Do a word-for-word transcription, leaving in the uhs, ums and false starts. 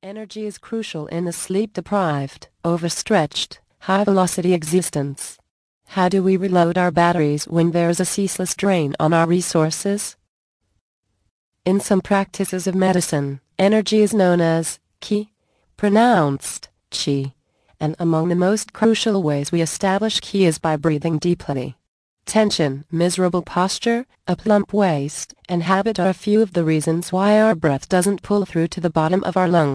Energy is crucial in a sleep-deprived, overstretched, high-velocity existence. How do we reload our batteries when there's a ceaseless drain on our resources? In some practices of medicine, energy is known as qi, pronounced qi, and among the most crucial ways we establish qi is by breathing deeply. Tension, miserable posture, a plump waist, and habit are a few of the reasons why our breath doesn't pull through to the bottom of our lungs.